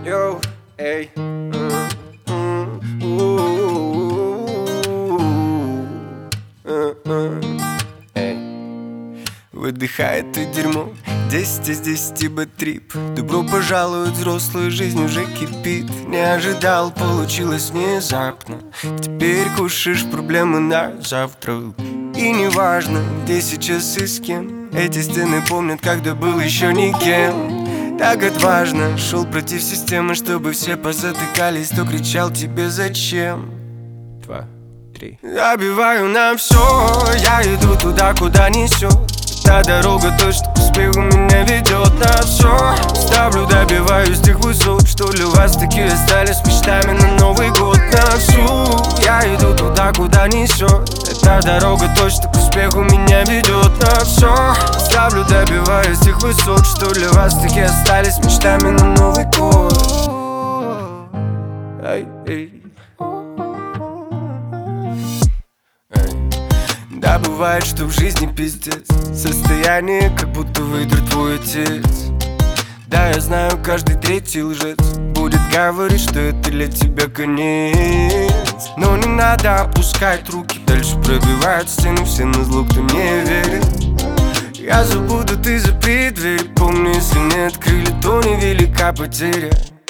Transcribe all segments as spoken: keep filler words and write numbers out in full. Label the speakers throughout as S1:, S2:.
S1: Йоу, эй. Выдыхает ты дерьмо, десять из десяти бэд-трип. Добро пожаловать, взрослая жизнь уже кипит. Не ожидал, получилось внезапно. Теперь кушаешь проблемы на завтра. И неважно, где сейчас и с кем. Эти стены помнят, когда был еще никем. Так отважно, шел против системы, чтобы все позатыкались. Кто кричал тебе зачем? Два, три. Забиваю на все, я иду туда, куда несет. Та дорога точно к успеху меня ведет на все. Ставлю, добиваюсь тех высот, что для вас такие остались мечтами на Новый год. На всю я иду туда, куда несет. Эта дорога точно к успеху меня ведет на все. Ставлю, добиваюсь тех высот, что для вас такие остались мечтами на Новый год. Эй, эй. Да, бывает, что в жизни пиздец. Состояние, как будто выдр твой отец. Да, я знаю, каждый третий лжец будет говорить, что это для тебя конец. Но не надо опускать руки, дальше пробивают стены. Все назло, кто не верит. Я забуду, ты запри дверь. Помню, если не открыли, то невелика потеря.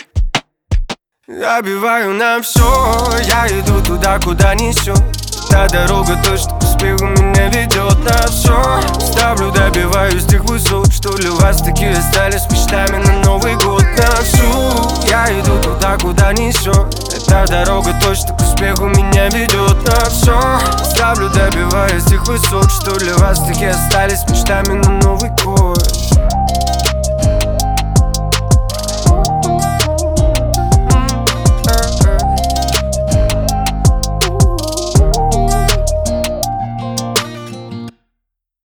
S1: Забиваю на все, я иду туда, куда несет. Та дорога точно к успеху меня ведет на все. Ставлю, добиваюсь тех высот, что для вас такие остались мечтами на Новый год. На всю я иду туда, куда несет. Эта дорога точно к успеху меня ведет на все. Ставлю, добиваюсь тех высот, что для вас такие остались мечтами на Новый год.